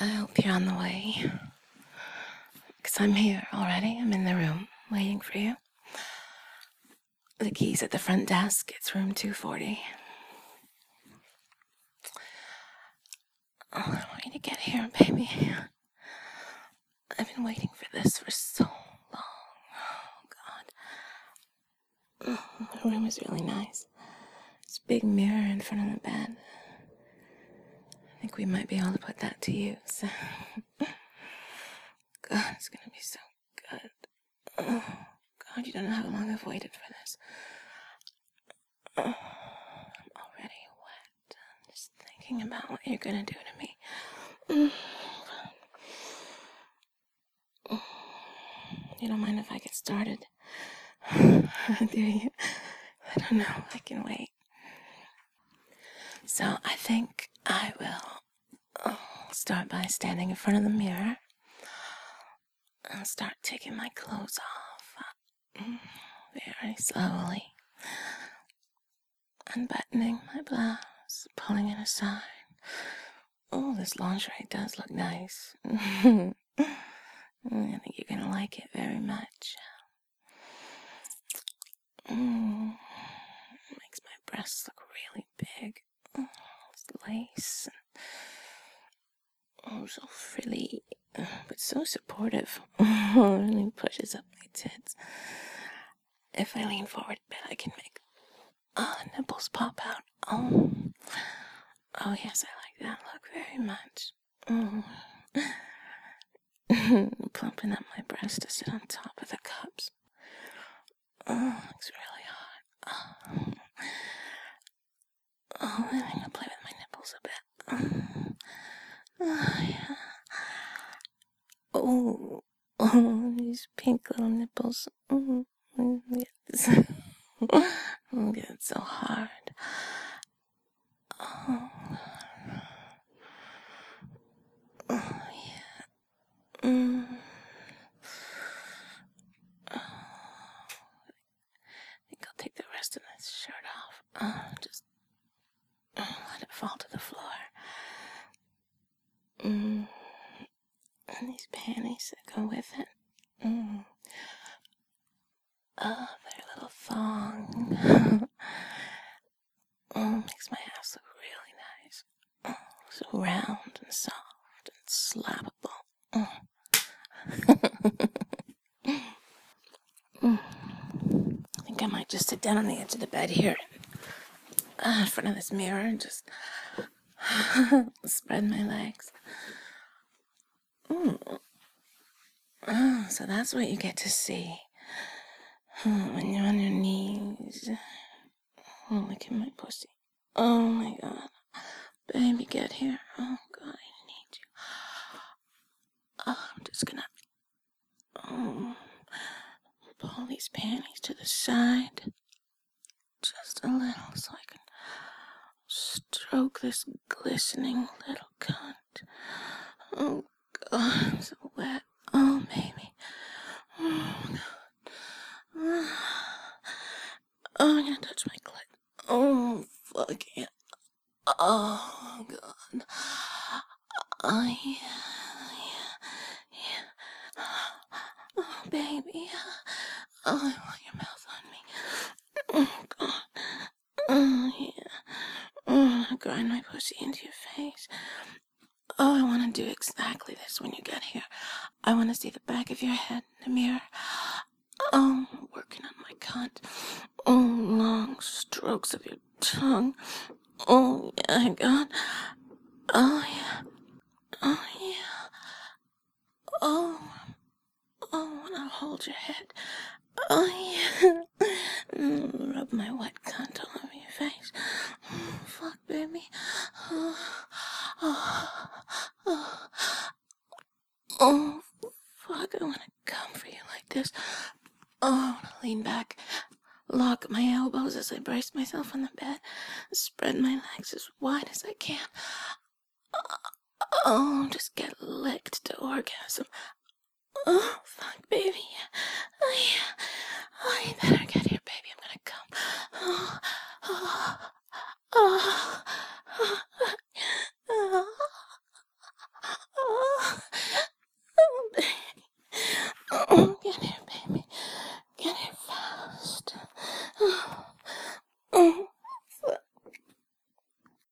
I hope you're on the way. Because I'm here already. I'm in the room waiting for you. The key's at the front desk. It's room 240. Oh, I want you to get here, baby. I've been waiting for this for so long. Oh, God. The room is really nice. There's a big mirror in front of the bed. I think we might be able to put that to use. God, it's gonna be so good. Oh, God, you don't know how long I've waited for this. Oh, I'm already wet. Just thinking about what you're gonna do to me. You don't mind if I get started? Do you? I don't know. I can wait. So I think I will start by standing in front of the mirror. I'll start taking my clothes off very slowly. Unbuttoning my blouse, pulling it aside. Oh, this lingerie does look nice. I think you're gonna like it very much. It makes my breasts look really big. It's lace. Oh, so frilly, but so supportive. It really pushes up my tits. If I lean forward a bit, I can make nipples pop out. Oh yes, I like that look very much. Plumping up my breast to sit on top of the cups. Looks really hot. I think I'll play with my nipples a bit. Yeah. These pink little nipples. Yes. It's so hard. Yeah. I think I'll take the rest of this shirt off. Just let it fall to the floor. And these panties that go with it. Their little thong. Makes my ass look really nice. So round and soft and slappable. I think I might just sit down on the edge of the bed here in front of this mirror and just spread my legs. So that's what you get to see when you're on your knees. Look at my pussy. Oh my God. Baby, get here. Oh God, I need you. I'm just gonna pull these panties to the side. Just a little so I can stroke this glistening little cunt. Oh God, I'm so wet. Oh baby. Oh God. Oh, I'm gonna touch my clit. Oh fuck yeah. Oh God. Oh yeah. Oh baby. Oh, I want your mouth on me. Oh God. Oh yeah. Oh, I grind my pussy into your face. Oh, I want to do exactly this when you get here. I want to see the back of your head in the mirror. Oh, working on my cunt. Oh, long strokes of your tongue. Oh, yeah, God. Oh, yeah. Oh, yeah. Oh, when I hold your head. Oh, yeah. Rub my wet cunt all over your face. Oh, fuck, baby. Oh, fuck, I want to come for you like this. Oh, I want to lean back, lock my elbows as I brace myself on the bed, spread my legs as wide as I can. Oh, just get licked to orgasm. Oh, fuck, baby. Oh, yeah. Oh, you better get here, baby. I'm gonna come. Oh, oh, oh, oh.